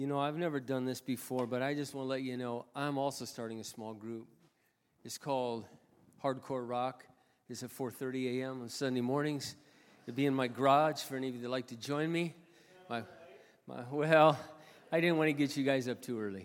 You know, I've never done this before, but I just want to let you know I'm also starting a small group. It's called Hardcore Rock. It's at 4:30 a.m. on Sunday mornings. It'll be in my garage for any of you that like to join me. Well, I didn't want to get you guys up too early.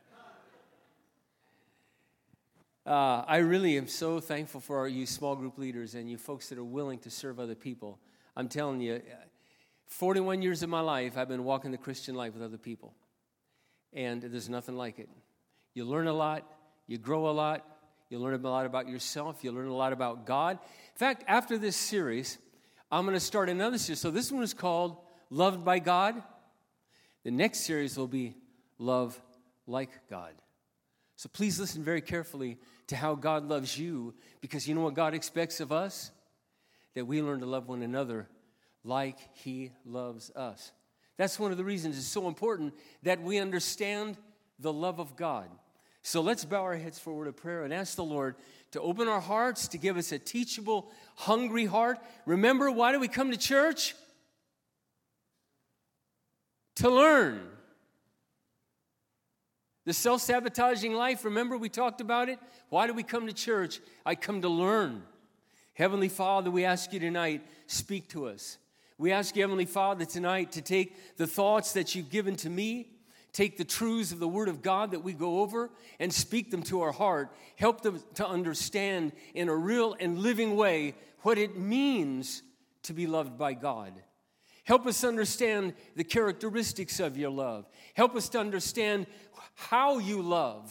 I really am so thankful for you small group leaders and you folks that are willing to serve other people. I'm telling you, 41 years of my life, I've been walking the Christian life with other people. And there's nothing like it. You learn a lot. You grow a lot. You learn a lot about yourself. You learn a lot about God. In fact, after this series, I'm going to start another series. So this one is called Loved by God. The next series will be Love Like God. So please listen very carefully to how God loves you, because you know what God expects of us? That we learn to love one another like He loves us. That's one of the reasons it's so important that we understand the love of God. So let's bow our heads for a word of prayer and ask the Lord to open our hearts, to give us a teachable, hungry heart. Remember, why do we come to church? To learn. The self-sabotaging life, remember we talked about it? Why do we come to church? I come to learn. Heavenly Father, we ask you tonight, speak to us. We ask you, Heavenly Father, tonight to take the thoughts that you've given to me, take the truths of the Word of God that we go over, and speak them to our heart. Help them to understand in a real and living way what it means to be loved by God. Help us understand the characteristics of your love. Help us to understand how you love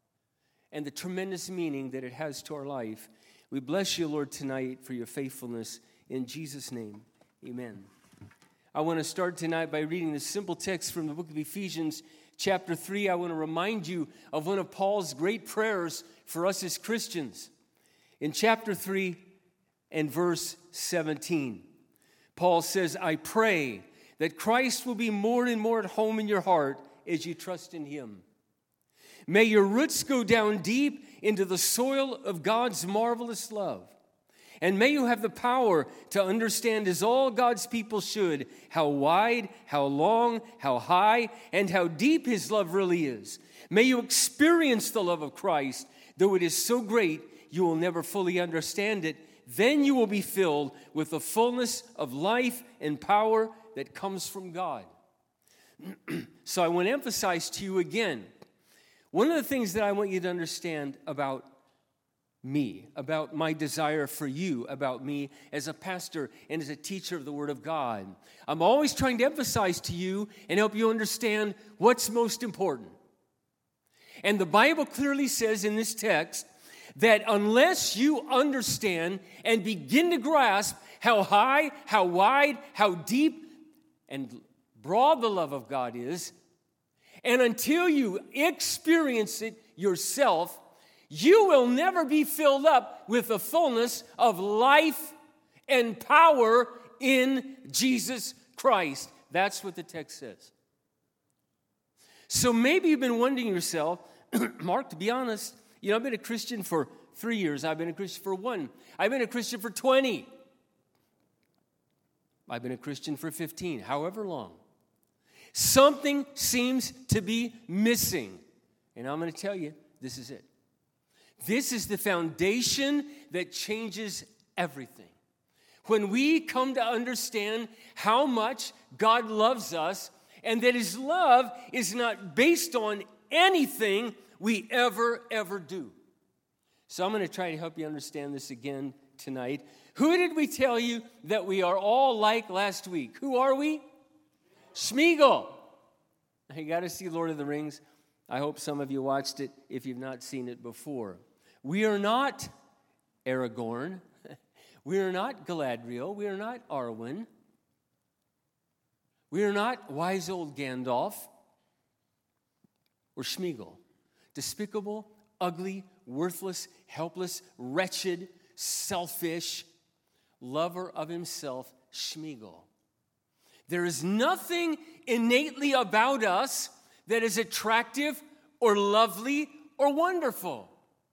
and the tremendous meaning that it has to our life. We bless you, Lord, tonight for your faithfulness. In Jesus' name, amen. I want to start tonight by reading the simple text from the book of Ephesians, chapter 3. I want to remind you of one of Paul's great prayers for us as Christians. In chapter 3 and verse 17, Paul says, I pray that Christ will be more and more at home in your heart as you trust in Him. May your roots go down deep into the soil of God's marvelous love. And may you have the power to understand, as all God's people should, how wide, how long, how high, and how deep His love really is. May you experience the love of Christ, though it is so great you will never fully understand it. Then you will be filled with the fullness of life and power that comes from God. So I want to emphasize to you again, one of the things that I want you to understand about me, about my desire for you, about me as a pastor and as a teacher of the Word of God. I'm always trying to emphasize to you and help you understand what's most important. And the Bible clearly says in this text that unless you understand and begin to grasp how high, how wide, how deep and broad the love of God is, and until you experience it yourself, you will never be filled up with the fullness of life and power in Jesus Christ. That's what the text says. So maybe you've been wondering yourself, Mark, to be honest, I've been a Christian for 3 years. I've been a Christian for 1. I've been a Christian for 20. I've been a Christian for 15, however long. Something seems to be missing. And I'm going to tell you, this is it. This is the foundation that changes everything. When we come to understand how much God loves us and that His love is not based on anything we ever do. So I'm going to try to help you understand this again tonight. Who did we tell you that we are all like last week? Who are we? Sméagol. You got to see Lord of the Rings. I hope some of you watched it if you've not seen it before. We are not Aragorn. We are not Galadriel. We are not Arwen. We are not wise old Gandalf or Sméagol. Despicable, ugly, worthless, helpless, wretched, selfish, lover of himself, Sméagol. There is nothing innately about us that is attractive or lovely or wonderful.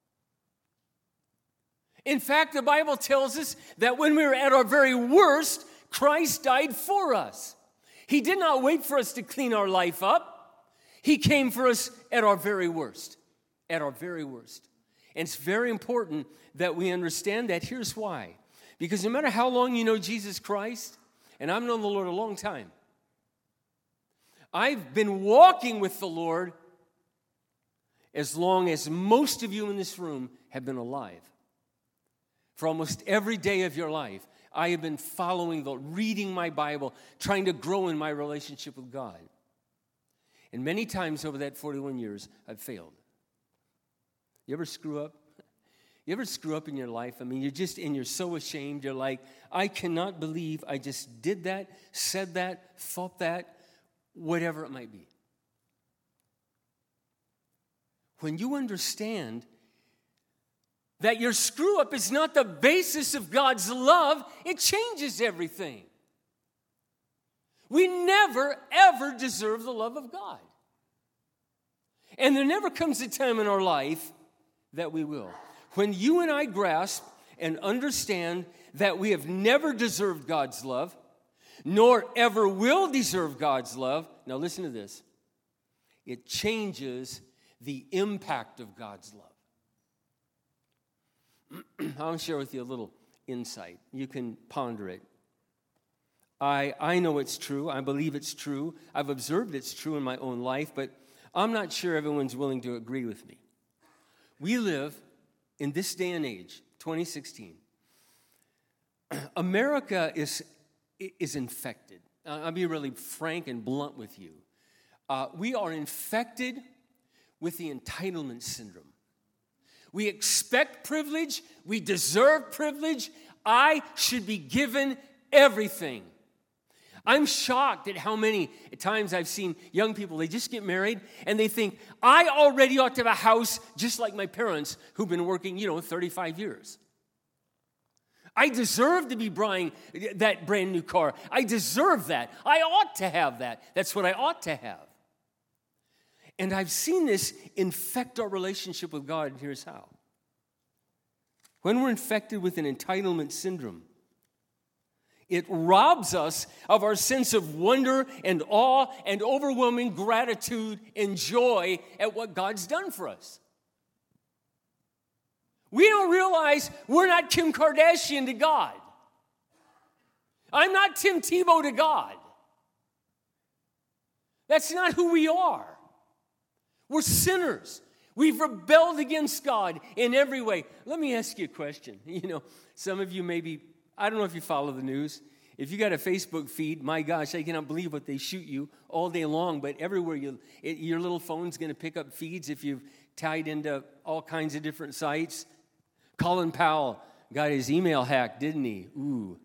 In fact, the Bible tells us that when we were at our very worst, Christ died for us. He did not wait for us to clean our life up. He came for us at our very worst. At our very worst. And it's very important that we understand that. Here's why. Because no matter how long you know Jesus Christ, and I've known the Lord a long time, I've been walking with the Lord as long as most of you in this room have been alive. For almost every day of your life, I have been following reading my Bible, trying to grow in my relationship with God. And many times over that 41 years, I've failed. You ever screw up? You ever screw up in your life? I mean, you're so ashamed. You're like, I cannot believe I just did that, said that, thought that, whatever it might be. When you understand that your screw up is not the basis of God's love, it changes everything. We never, ever deserve the love of God. And there never comes a time in our life that we will. When you and I grasp and understand that we have never deserved God's love, nor ever will deserve God's love, now listen to this, it changes the impact of God's love. I want to share with you a little insight. You can ponder it. I know it's true. I believe it's true. I've observed it's true in my own life, but I'm not sure everyone's willing to agree with me. We live in this day and age, 2016. America is infected. I'll be really frank and blunt with you. We are infected with the entitlement syndrome. We expect privilege. We deserve privilege. I should be given everything. I'm shocked at how many times I've seen young people, they just get married and they think, I already ought to have a house just like my parents who've been working, 35 years. I deserve to be buying that brand new car. I deserve that. I ought to have that. That's what I ought to have. And I've seen this infect our relationship with God, and here's how. When we're infected with an entitlement syndrome, it robs us of our sense of wonder and awe and overwhelming gratitude and joy at what God's done for us. We don't realize we're not Kim Kardashian to God. I'm not Tim Tebow to God. That's not who we are. We're sinners. We've rebelled against God in every way. Let me ask you a question. Some of you maybe, I don't know if you follow the news. If you got a Facebook feed, my gosh, I cannot believe what they shoot you all day long. But everywhere, your little phone's going to pick up feeds if you've tied into all kinds of different sites. Colin Powell got his email hacked, didn't he? Ooh.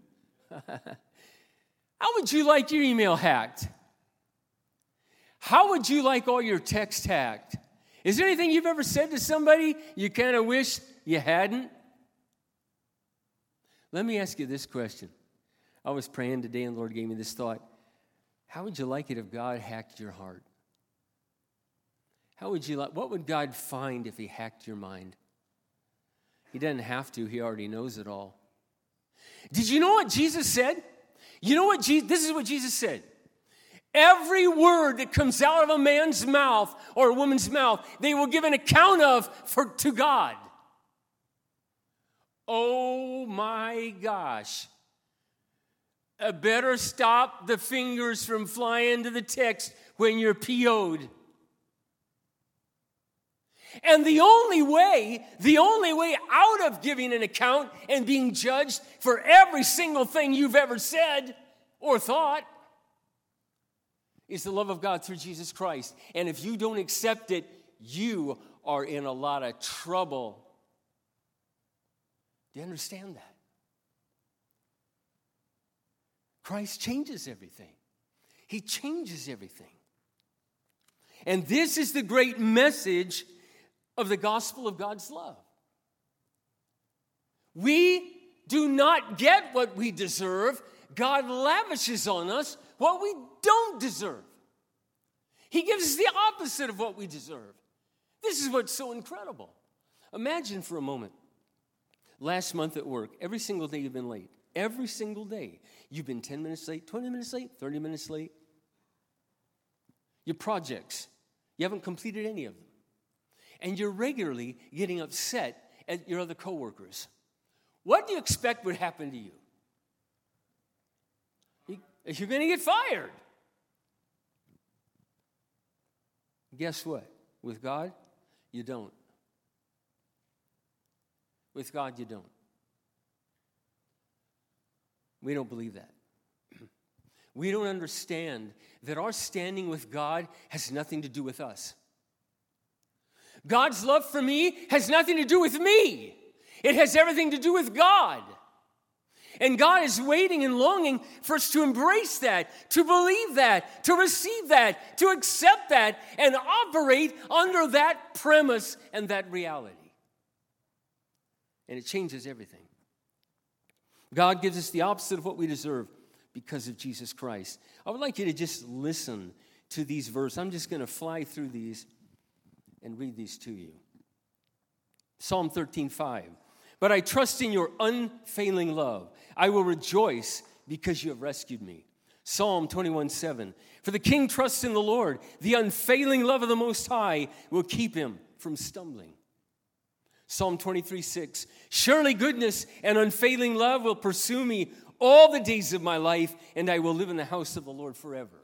How would you like your email hacked? How would you like all your text hacked? Is there anything you've ever said to somebody you kind of wish you hadn't? Let me ask you this question. I was praying today and the Lord gave me this thought. How would you like it if God hacked your heart? What would God find if he hacked your mind? He doesn't have to. He already knows it all. Did you know what Jesus said? This is what Jesus said. Every word that comes out of a man's mouth or a woman's mouth, they will give an account of to God. Oh my gosh. I better stop the fingers from flying to the text when you're PO'd. And the only way out of giving an account and being judged for every single thing you've ever said or thought is the love of God through Jesus Christ. And if you don't accept it, you are in a lot of trouble. Do you understand that? Christ changes everything. He changes everything. And this is the great message of the gospel of God's love. We do not get what we deserve. God lavishes on us what we don't deserve. He gives us the opposite of what we deserve. This is what's so incredible. Imagine for a moment, last month at work, every single day you've been late. Every single day. You've been 10 minutes late, 20 minutes late, 30 minutes late. Your projects, You haven't completed any of them. And you're regularly getting upset at your other coworkers. What do you expect would happen to you? You're going to get fired. Guess what? With God, you don't. With God, you don't. We don't believe that. We don't understand that our standing with God has nothing to do with us. God's love for me has nothing to do with me. It has everything to do with God. And God is waiting and longing for us to embrace that, to believe that, to receive that, to accept that, and operate under that premise and that reality. And it changes everything. God gives us the opposite of what we deserve because of Jesus Christ. I would like you to just listen to these verses. I'm just going to fly through these and read these to you. Psalm 13:5. But I trust in your unfailing love. I will rejoice because you have rescued me. Psalm 21:7. For the king trusts in the Lord. The unfailing love of the Most High will keep him from stumbling. Psalm 23:6. Surely goodness and unfailing love will pursue me all the days of my life, and I will live in the house of the Lord forever.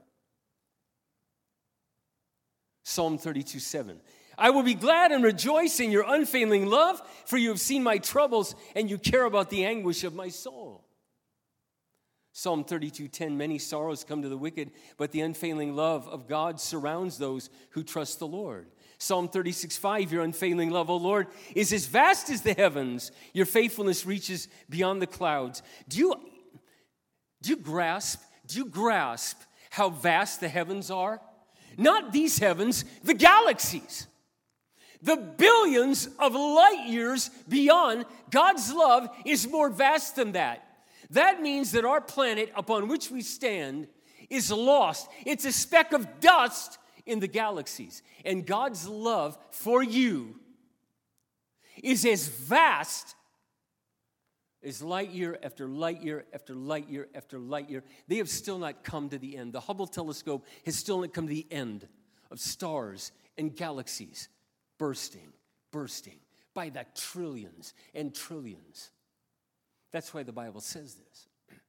Psalm 32:7. I will be glad and rejoice in your unfailing love, for you have seen my troubles, and you care about the anguish of my soul. Psalm 32:10. Many sorrows come to the wicked, but the unfailing love of God surrounds those who trust the Lord. Psalm 36:5. Your unfailing love, O Lord, is as vast as the heavens. Your faithfulness reaches beyond the clouds. Do you grasp how vast the heavens are? Not these heavens, the galaxies. The billions of light years beyond. God's love is more vast than that. That means that our planet upon which we stand is lost. It's a speck of dust in the galaxies. And God's love for you is as vast as light year after light year after light year after light year. They have still not come to the end. The Hubble telescope has still not come to the end of stars and galaxies bursting by the trillions and trillions. That's why the Bible says this.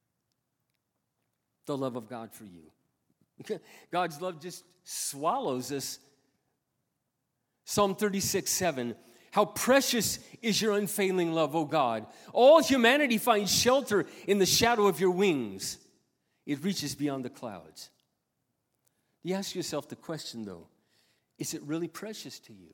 The love of God for you. God's love just swallows us. Psalm 36:7. How precious is your unfailing love, O God. All humanity finds shelter in the shadow of your wings. It reaches beyond the clouds. You ask yourself the question, though, is it really precious to you?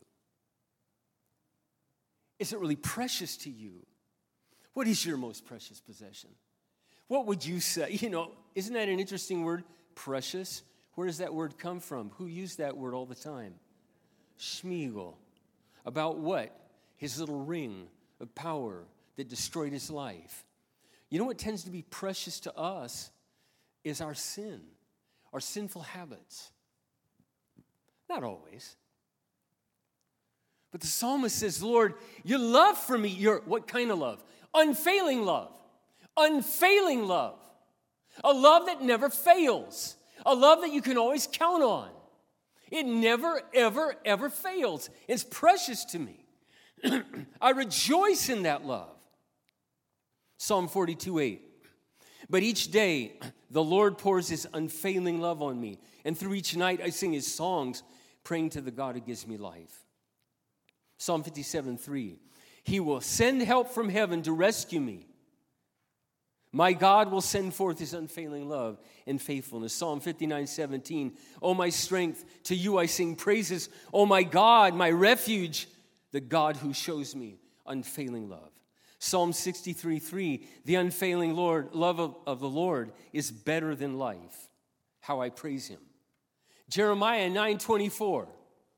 Is it really precious to you? What is your most precious possession? What would you say? Isn't that an interesting word? Precious. Where does that word come from? Who used that word all the time? Schmiegel. About what? His little ring of power that destroyed his life. You know what tends to be precious to us is our sin, our sinful habits. Not always. But the psalmist says, Lord, your love for me, what kind of love? Unfailing love. Unfailing love. A love that never fails. A love that you can always count on. It never, ever, ever fails. It's precious to me. I rejoice in that love. Psalm 42:8. But each day the Lord pours his unfailing love on me, and through each night I sing his songs, praying to the God who gives me life. Psalm 57:3. He will send help from heaven to rescue me. My God will send forth his unfailing love and faithfulness. Psalm 59:17. O my strength, to you I sing praises. O my God, my refuge, the God who shows me unfailing love. Psalm 63:3. The unfailing love of the Lord is better than life. How I praise him. Jeremiah 9:24.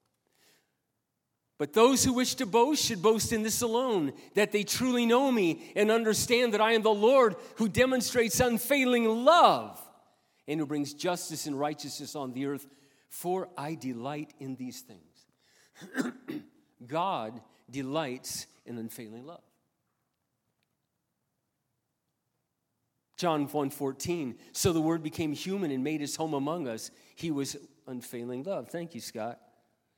But those who wish to boast should boast in this alone, that they truly know me and understand that I am the Lord who demonstrates unfailing love and who brings justice and righteousness on the earth, for I delight in these things. God delights in unfailing love. John 1:14, so the Word became human and made his home among us. He was unfailing love. Thank you, Scott.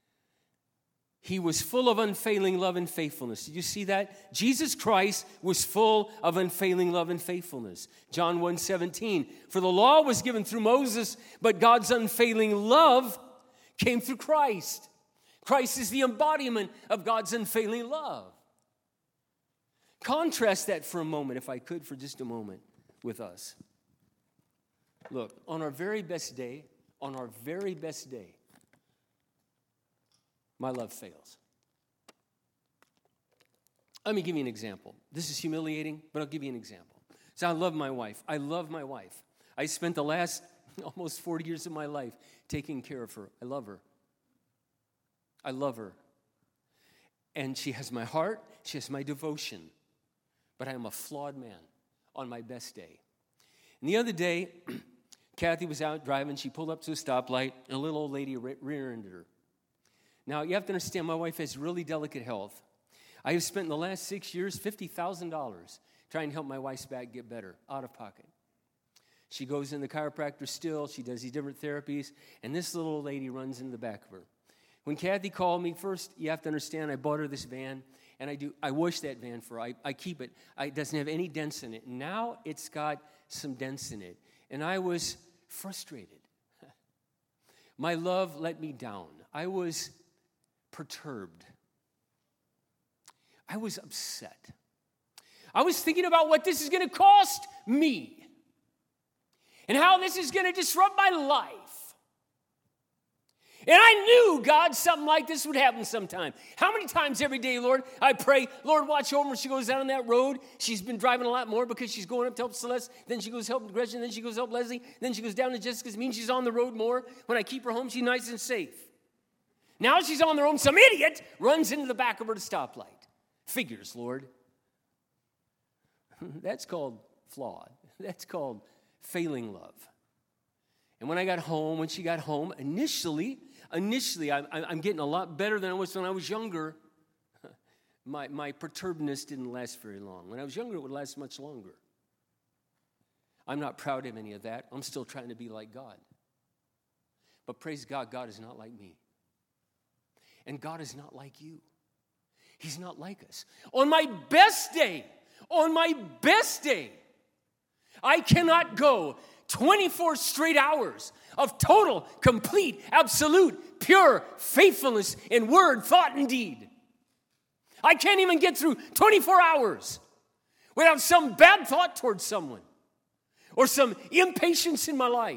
He was full of unfailing love and faithfulness. Did you see that? Jesus Christ was full of unfailing love and faithfulness. John 1:17. For the law was given through Moses, but God's unfailing love came through Christ. Christ is the embodiment of God's unfailing love. Contrast that for a moment, if I could, for just a moment, with us. Look, on our very best day, my love fails. Let me give you an example. This is humiliating, but I'll give you an example. So I love my wife. I spent the last almost 40 years of my life taking care of her. I love her. And she has my heart. She has my devotion. But I am a flawed man on my best day. And the other day, Kathy was out driving. She pulled up to a stoplight, and a little old lady rear-ended her. Now, you have to understand, my wife has really delicate health. I have spent in the last 6 years $50,000 trying to help my wife's back get better, out of pocket. She goes in the chiropractor still. She does these different therapies. And this little old lady runs into the back of her. When Kathy called me, first, you have to understand, I bought her this van. And I wash that van for her. I keep it. It doesn't have any dents in it. Now it's got some dents in it. And I was frustrated. My love let me down. I was perturbed. I was upset. I was thinking about what this is going to cost me and how this is going to disrupt my life. And I knew, God, something like this would happen sometime. How many times every day, Lord, I pray, Lord, watch over her. She goes down that road. She's been driving a lot more because she's going up to help Celeste. Then she goes help Gretchen. Then she goes help Leslie. Then she goes down to Jessica's. Means she's on the road more. When I keep her home, she's nice and safe. Now she's on the road. Some idiot runs into the back of her at a stoplight. Figures, Lord. That's called flawed. That's called failing love. And when she got home, initially, I'm getting a lot better than I was when I was younger. My perturbedness didn't last very long. When I was younger, it would last much longer. I'm not proud of any of that. I'm still trying to be like God. But praise God, God is not like me. And God is not like you. He's not like us. On my best day, I cannot go 24 straight hours of total, complete, absolute, pure faithfulness in word, thought, and deed. I can't even get through 24 hours without some bad thought towards someone or some impatience in my life.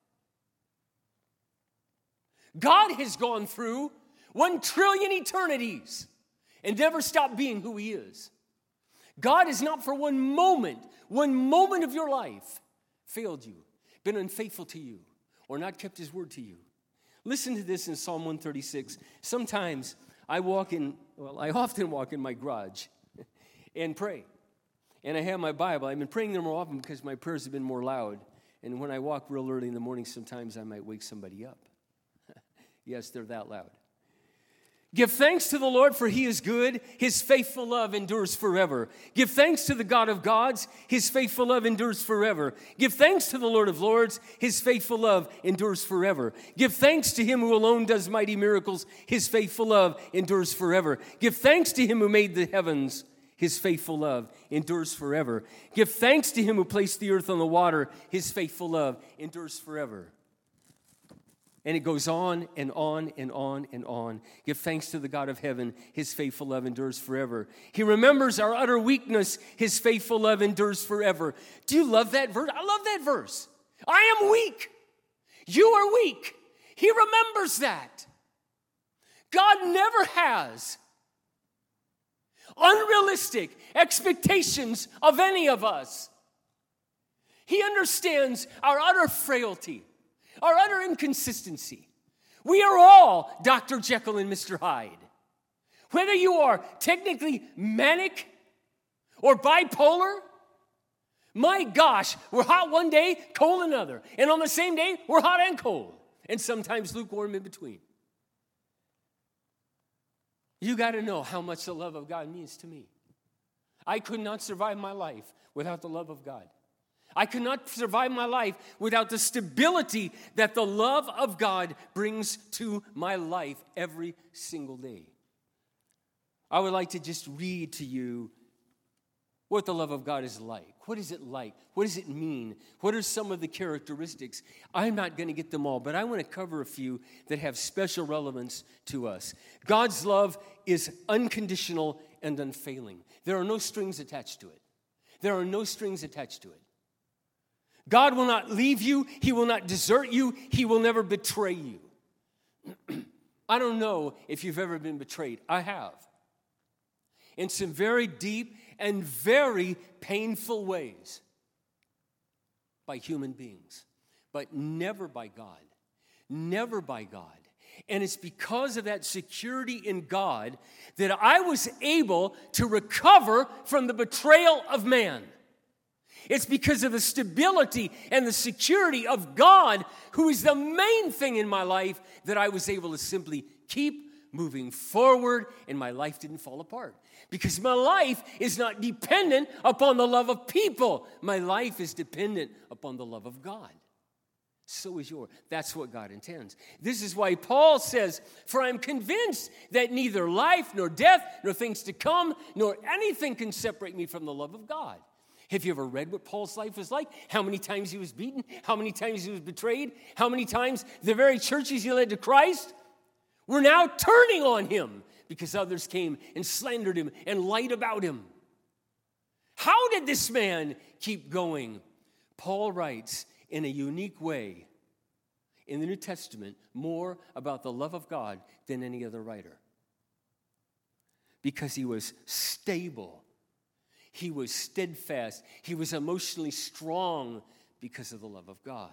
God has gone through 1 trillion eternities and never stopped being who He is. God has not for one moment of your life failed you, been unfaithful to you, or not kept His word to you. Listen to this in Psalm 136. Sometimes I often walk in my garage and pray. And I have my Bible. I've been praying there more often because my prayers have been more loud. And when I walk real early in the morning, sometimes I might wake somebody up. Yes, they're that loud. Give thanks to the Lord, for He is good. His faithful love endures forever. Give thanks to the God of gods. His faithful love endures forever. Give thanks to the Lord of lords. His faithful love endures forever. Give thanks to Him who alone does mighty miracles. His faithful love endures forever. Give thanks to Him who made the heavens. His faithful love endures forever. Give thanks to Him who placed the earth on the water. His faithful love endures forever. And it goes on and on and on and on. Give thanks to the God of heaven. His faithful love endures forever. He remembers our utter weakness. His faithful love endures forever. Do you love that verse? I love that verse. I am weak. You are weak. He remembers that. God never has unrealistic expectations of any of us. He understands our utter frailty, our utter inconsistency. We are all Dr. Jekyll and Mr. Hyde. Whether you are technically manic or bipolar, my gosh, we're hot one day, cold another. And on the same day, we're hot and cold. And sometimes lukewarm in between. You got to know how much the love of God means to me. I could not survive my life without the love of God. I could not survive my life without the stability that the love of God brings to my life every single day. I would like to just read to you what the love of God is like. What is it like? What does it mean? What are some of the characteristics? I'm not going to get them all, but I want to cover a few that have special relevance to us. God's love is unconditional and unfailing. There are no strings attached to it. There are no strings attached to it. God will not leave you. He will not desert you. He will never betray you. I don't know if you've ever been betrayed. I have. In some very deep and very painful ways by human beings, but never by God. Never by God. And it's because of that security in God that I was able to recover from the betrayal of man. It's because of the stability and the security of God, who is the main thing in my life, that I was able to simply keep moving forward and my life didn't fall apart. Because my life is not dependent upon the love of people. My life is dependent upon the love of God. So is yours. That's what God intends. This is why Paul says, "For I am convinced that neither life, nor death, nor things to come, nor anything can separate me from the love of God." Have you ever read what Paul's life was like? How many times he was beaten? How many times he was betrayed? How many times the very churches he led to Christ were now turning on him because others came and slandered him and lied about him? How did this man keep going? Paul writes in a unique way in the New Testament more about the love of God than any other writer. Because he was stable. He was steadfast. He was emotionally strong because of the love of God.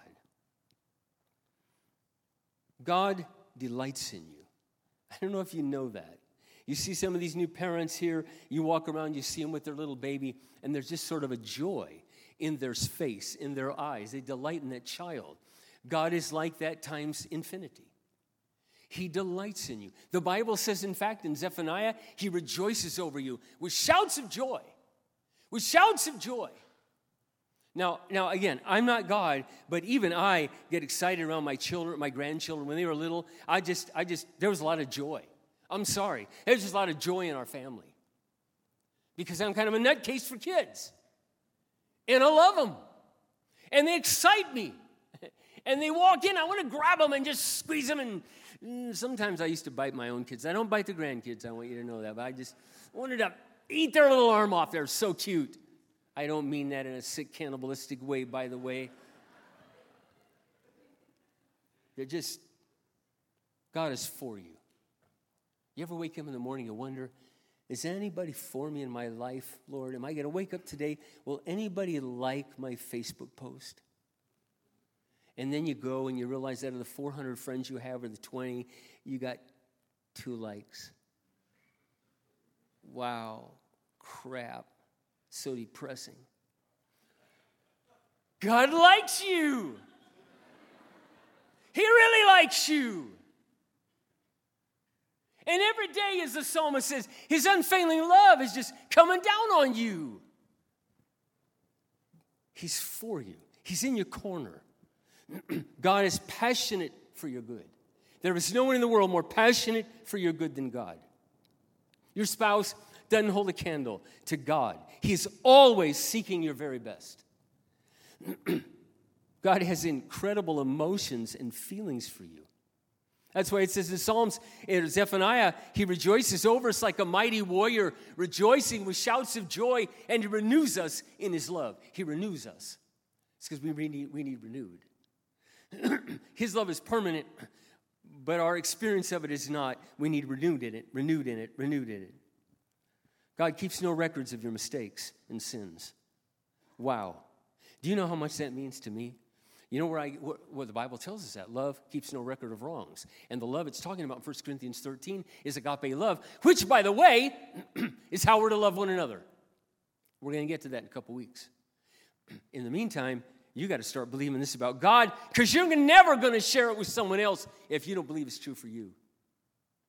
God delights in you. I don't know if you know that. You see some of these new parents here, you walk around, you see them with their little baby, and there's just sort of a joy in their face, in their eyes. They delight in that child. God is like that times infinity. He delights in you. The Bible says, in fact, in Zephaniah, he rejoices over you with shouts of joy. With shouts of joy. Now, again, I'm not God, but even I get excited around my children, my grandchildren. When they were little, there was a lot of joy. I'm sorry. There's just a lot of joy in our family. Because I'm kind of a nutcase for kids. And I love them. And they excite me. And they walk in, I want to grab them and just squeeze them. And sometimes I used to bite my own kids. I don't bite the grandkids, I want you to know that. But I just wanted to eat their little arm off. They're so cute. I don't mean that in a sick, cannibalistic way, by the way. They're just, God is for you. You ever wake up in the morning and wonder, is anybody for me in my life, Lord? Am I going to wake up today? Will anybody like my Facebook post? And then you go and you realize out of the 400 friends you have or the 20, you got 2 likes. Wow, crap, so depressing. God likes you. He really likes you. And every day, as the psalmist says, his unfailing love is just coming down on you. He's for you. He's in your corner. God is passionate for your good. There is no one in the world more passionate for your good than God. Your spouse doesn't hold a candle to God. He is always seeking your very best. God has incredible emotions and feelings for you. That's why it says in Psalms, in Zephaniah, he rejoices over us like a mighty warrior, rejoicing with shouts of joy, and he renews us in his love. He renews us. It's because we need renewed. His love is permanent, but our experience of it is not. We need renewed in it. God keeps no records of your mistakes and sins. Wow. Do you know how much that means to me? You know where the Bible tells us that? Love keeps no record of wrongs. And the love it's talking about in 1 Corinthians 13 is agape love, which, by the way, is how we're to love one another. We're going to get to that in a couple weeks. In the meantime, you got to start believing this about God, because you're never going to share it with someone else if you don't believe it's true for you.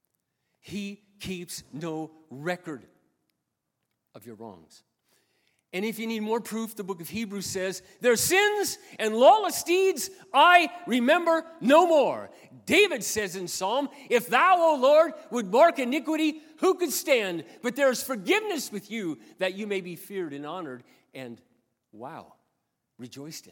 He keeps no record of your wrongs. And if you need more proof, the book of Hebrews says, their sins and lawless deeds I remember no more. David says in Psalm, if thou, O Lord, would mark iniquity, who could stand? But there is forgiveness with you, that you may be feared and honored and, wow, rejoiced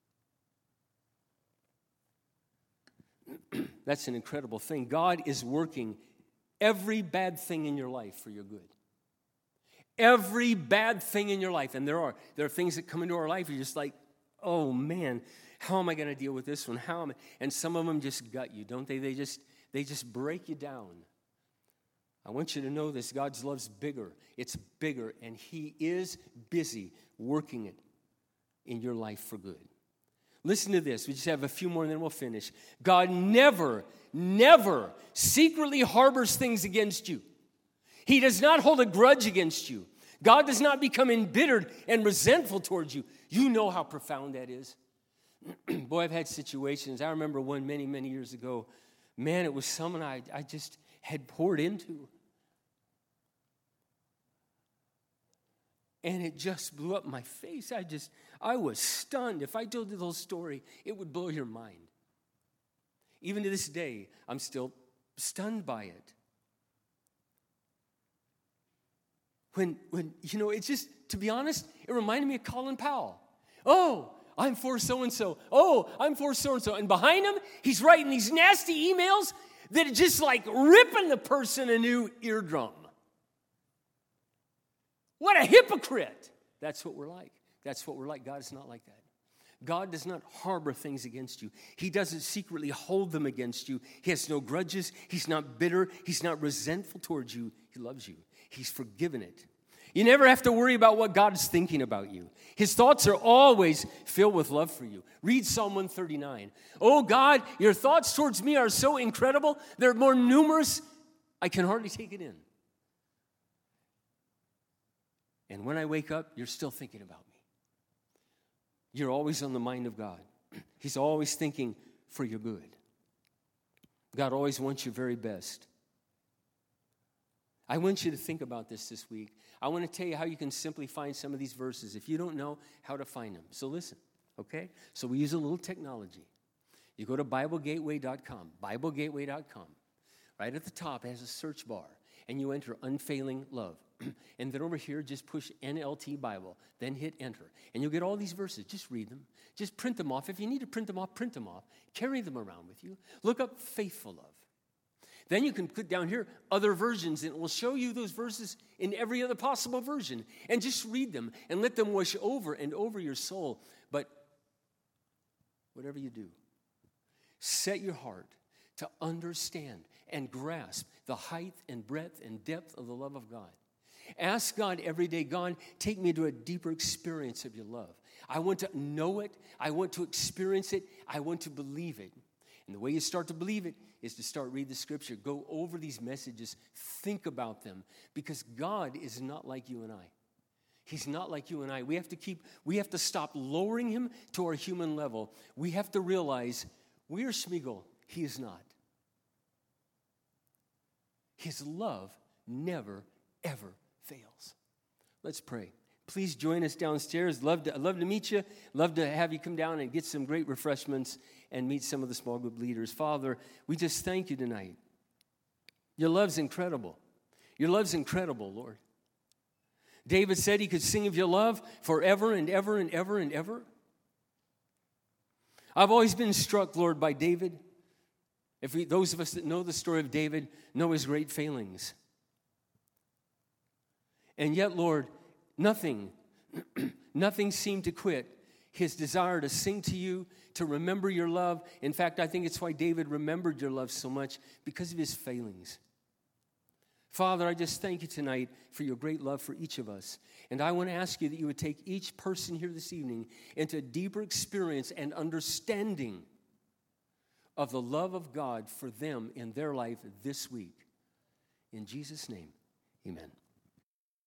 in. That's an incredible thing. God is working every bad thing in your life for your good. Every bad thing in your life. And there are things that come into our life, you're just like, oh man, how am I going to deal with this one? And some of them just gut you, don't they? They just break you down. I want you to know this. God's love's bigger. It's bigger, and He is busy working it in your life for good. Listen to this. We just have a few more and then we'll finish. God never, never secretly harbors things against you. He does not hold a grudge against you. God does not become embittered and resentful towards you. You know how profound that is. Boy, I've had situations. I remember one many, many years ago. Man, it was someone I just had poured into. And it just blew up my face. I was stunned. If I told you the whole story, it would blow your mind. Even to this day, I'm still stunned by it. When it's just, to be honest, it reminded me of Colin Powell. Oh, I'm for so-and-so. Oh, I'm for so-and-so. And behind him, he's writing these nasty emails that are just like ripping the person a new eardrum. What a hypocrite. That's what we're like. That's what we're like. God is not like that. God does not harbor things against you. He doesn't secretly hold them against you. He has no grudges. He's not bitter. He's not resentful towards you. He loves you. He's forgiven it. You never have to worry about what God is thinking about you. His thoughts are always filled with love for you. Read Psalm 139. Oh God, your thoughts towards me are so incredible. They're more numerous, I can hardly take it in. And when I wake up, you're still thinking about me. You're always on the mind of God. He's always thinking for your good. God always wants your very best. I want you to think about this week. I want to tell you how you can simply find some of these verses if you don't know how to find them. So listen, okay? So we use a little technology. You go to BibleGateway.com, BibleGateway.com. Right at the top, it has a search bar, and you enter unfailing love. And then over here, just push NLT Bible, then hit enter. And you'll get all these verses. Just read them. Just print them off. If you need to print them off, print them off. Carry them around with you. Look up faithful love. Then you can put down here other versions, and it will show you those verses in every other possible version. And just read them and let them wash over and over your soul. But whatever you do, set your heart to understand and grasp the height and breadth and depth of the love of God. Ask God every day, God, take me to a deeper experience of your love. I want to know it. I want to experience it. I want to believe it. And the way you start to believe it is to start reading the scripture. Go over these messages. Think about them. Because God is not like you and I. He's not like you and I. We have to stop lowering him to our human level. We have to realize we are Schmiegel. He is not. His love never, ever fails. Let's pray. Please join us downstairs. I'd love to meet you. Love to have you come down and get some great refreshments and meet some of the small group leaders. Father, we just thank you tonight. Your love's incredible. Your love's incredible, Lord. David said he could sing of your love forever and ever and ever and ever. I've always been struck, Lord, by David. Those of us that know the story of David know his great failings. And yet, Lord, nothing seemed to quit his desire to sing to you, to remember your love. In fact, I think it's why David remembered your love so much, because of his failings. Father, I just thank you tonight for your great love for each of us. And I want to ask you that you would take each person here this evening into a deeper experience and understanding of the love of God for them in their life this week. In Jesus' name, amen.